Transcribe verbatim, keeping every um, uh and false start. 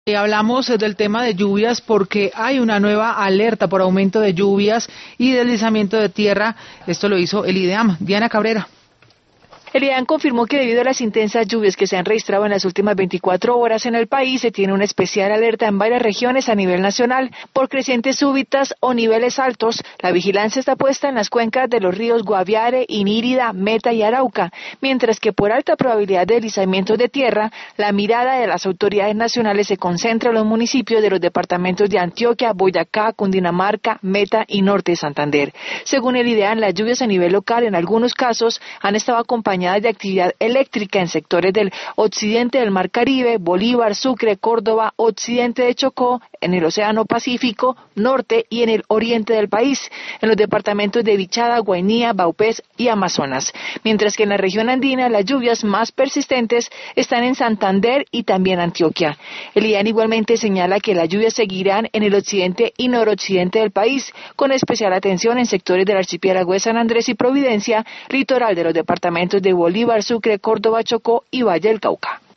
Y hablamos eh, del tema de lluvias porque hay una nueva alerta por aumento de lluvias y deslizamiento de tierra. Esto lo hizo el IDEAM. Diana Cabrera. El IDEAM confirmó que debido a las intensas lluvias que se han registrado en las últimas veinticuatro horas en el país, se tiene una especial alerta en varias regiones a nivel nacional por crecientes súbitas o niveles altos. La vigilancia está puesta en las cuencas de los ríos Guaviare, Inírida, Meta y Arauca, mientras que por alta probabilidad de deslizamientos de tierra, la mirada de las autoridades nacionales se concentra en los municipios de los departamentos de Antioquia, Boyacá, Cundinamarca, Meta y Norte de Santander. Según el IDEAM, las lluvias a nivel local en algunos casos han estado acompañadas de actividad eléctrica en sectores del occidente del Mar Caribe, Bolívar, Sucre, Córdoba, occidente de Chocó, en el Océano Pacífico, norte y en el oriente del país, en los departamentos de Vichada, Guainía, Vaupés y Amazonas. Mientras que en la región andina las lluvias más persistentes están en Santander y también Antioquia. El IDEAM igualmente señala que las lluvias seguirán en el occidente y noroccidente del país, con especial atención en sectores del archipiélago de San Andrés y Providencia, litoral de los departamentos de Bolívar, Sucre, Córdoba, Chocó y Valle del Cauca.